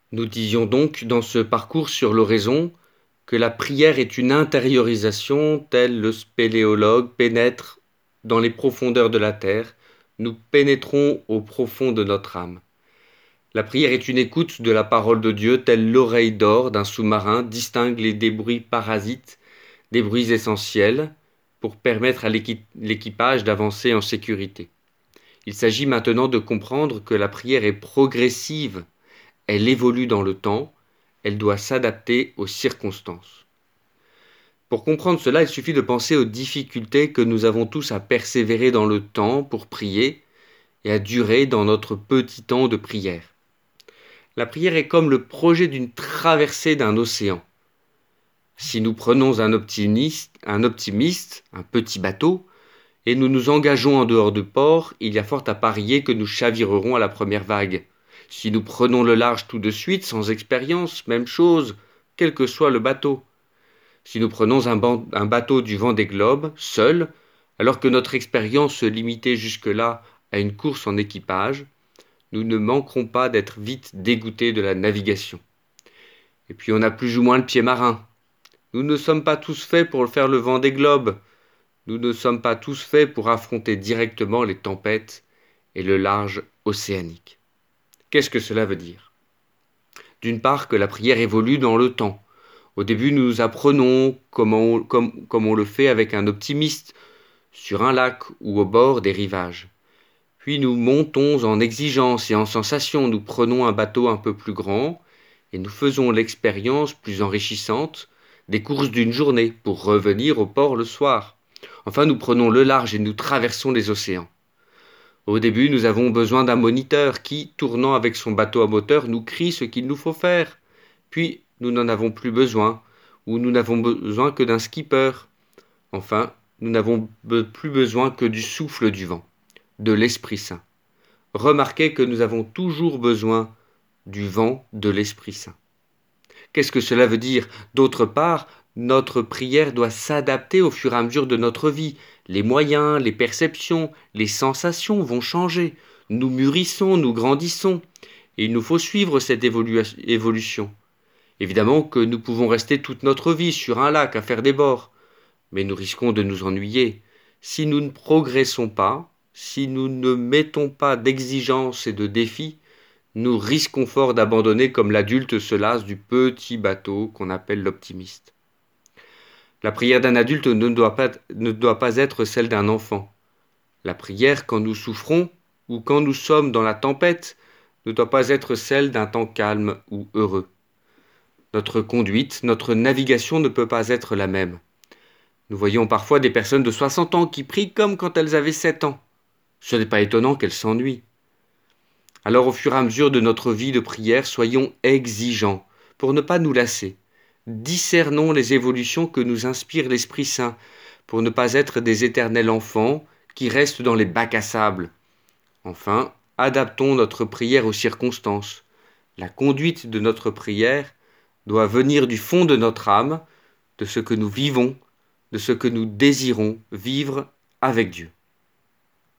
Nous disions donc dans ce parcours sur l'oraison que la prière est une intériorisation telle le spéléologue pénètre dans les profondeurs de la terre, nous pénétrons au profond de notre âme. La prière est une écoute de la parole de Dieu telle l'oreille d'or d'un sous-marin distingue les débris parasites des bruits essentiels pour permettre à l'équipage d'avancer en sécurité. Il s'agit maintenant de comprendre que la prière est progressive, elle évolue dans le temps, elle doit s'adapter aux circonstances. Pour comprendre cela, il suffit de penser aux difficultés que nous avons tous à persévérer dans le temps pour prier et à durer dans notre petit temps de prière. La prière est comme le projet d'une traversée d'un océan. Si nous prenons un optimiste, un petit bateau, et nous nous engageons en dehors du port, il y a fort à parier que nous chavirerons à la première vague. Si nous prenons le large tout de suite, sans expérience, même chose, quel que soit le bateau. Si nous prenons un bateau du vent des globes, seul, alors que notre expérience se limitait jusque-là à une course en équipage, nous ne manquerons pas d'être vite dégoûtés de la navigation. Et puis on a plus ou moins le pied marin. Nous ne sommes pas tous faits pour faire le vent des globes. Nous ne sommes pas tous faits pour affronter directement les tempêtes et le large océanique. Qu'est-ce que cela veut dire? D'une part, que la prière évolue dans le temps. Au début, nous apprenons comme on le fait avec un optimiste sur un lac ou au bord des rivages. Puis nous montons en exigence et en sensation, nous prenons un bateau un peu plus grand et nous faisons l'expérience plus enrichissante des courses d'une journée pour revenir au port le soir. Enfin, nous prenons le large et nous traversons les océans. Au début, nous avons besoin d'un moniteur qui, tournant avec son bateau à moteur, nous crie ce qu'il nous faut faire. Puis, nous n'en avons plus besoin, ou nous n'avons besoin que d'un skipper. Enfin, nous n'avons plus besoin que du souffle du vent, de l'Esprit Saint. Remarquez que nous avons toujours besoin du vent de l'Esprit Saint. Qu'est-ce que cela veut dire? D'autre part, notre prière doit s'adapter au fur et à mesure de notre vie. Les moyens, les perceptions, les sensations vont changer. Nous mûrissons, nous grandissons. Et il nous faut suivre cette évolution. Évidemment que nous pouvons rester toute notre vie sur un lac à faire des bords. Mais nous risquons de nous ennuyer. Si nous ne progressons pas, si nous ne mettons pas d'exigences et de défis, nous risquons fort d'abandonner comme l'adulte se lasse du petit bateau qu'on appelle l'optimiste. La prière d'un adulte ne doit pas être celle d'un enfant. La prière, quand nous souffrons ou quand nous sommes dans la tempête, ne doit pas être celle d'un temps calme ou heureux. Notre conduite, notre navigation ne peut pas être la même. Nous voyons parfois des personnes de 60 ans qui prient comme quand elles avaient 7 ans. Ce n'est pas étonnant qu'elles s'ennuient. Alors au fur et à mesure de notre vie de prière, soyons exigeants pour ne pas nous lasser. Discernons les évolutions que nous inspire l'Esprit Saint pour ne pas être des éternels enfants qui restent dans les bacs à sable. Enfin, adaptons notre prière aux circonstances. La conduite de notre prière doit venir du fond de notre âme, de ce que nous vivons, de ce que nous désirons vivre avec Dieu.